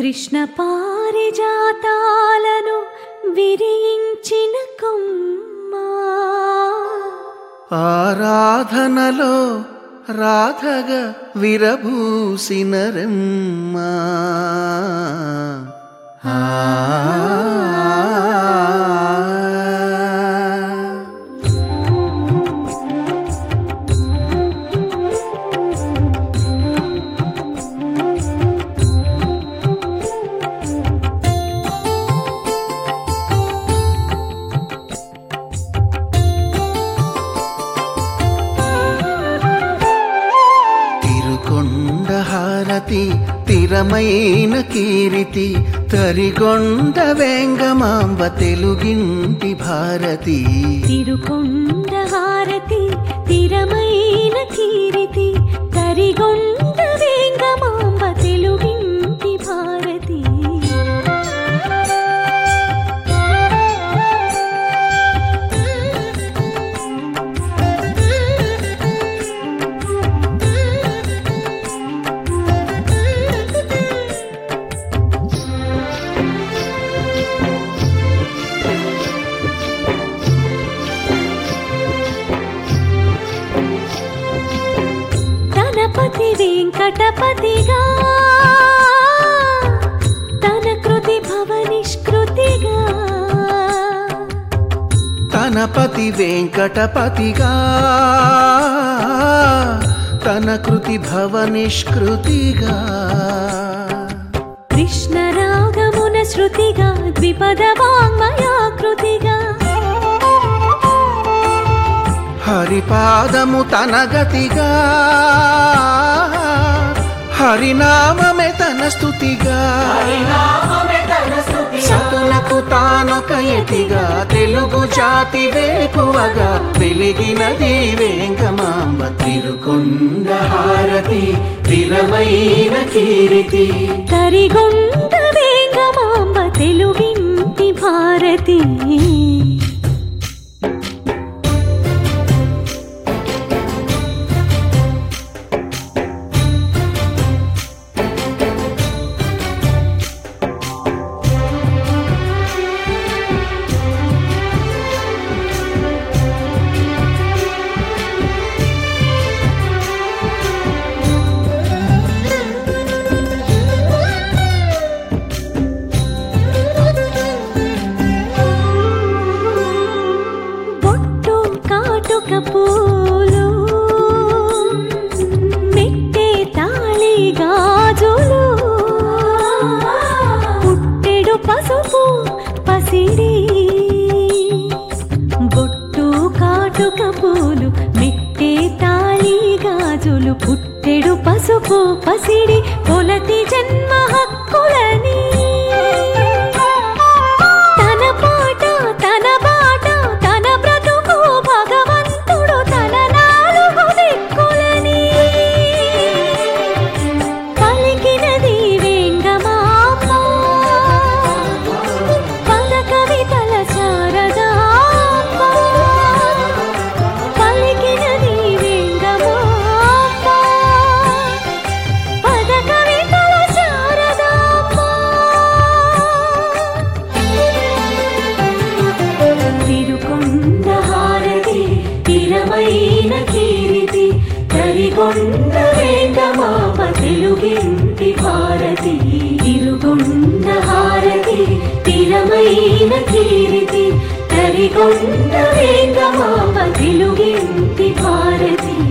కృష్ణ పారిజాతాలను విరించిన కొమ్మ ఆరాధనలో రాధగా విరబూసిన రెమ్మ హారతి తిరమైన కీరితి తరిగొండ వేంగమాంబ తెలుగింటి భారతి తిరుకొండ హారతి తిరమైన కీరితి తరిగొండ వేంగమాంబ తెలుగింటి భారతి వెంకటపతిగా తన కృతి భవనిష్కృతిగా తనపతి వెంకటపతిగా తన కృతి భవనిష్కృతిగా కృష్ణ రాగమున శృతిగా ద్విపద వాంగ్మయాకృతిగా హరిపాదము తన గతిగా హరినామమే తన స్తుతిగా సతులకు తానొక యతిగా తెలుగు జాతి వేకువగా వెలిగినది వేంగమాంబ తిరుకొండ హారతి తిరమైన కీరితి తరిగొండ వేంగమాంబ తెలుగింటి భారతి పూలు మెట్టే తాళి గాజులు పుట్టెడు పసుపు పసిడి బొట్టు కాటుక పూలు మెట్టే తాళి గాజులు పుట్టెడు పసుపు పసిడి కొలతి జన్మ హక్కులని తిరుకొండ వేంగమాంబ తెలుగింటి భారతి తిరుకొండ హారతి తిరమైన కీరితి తరికొండ వేంగమాంబ తెలుగింటి భారతి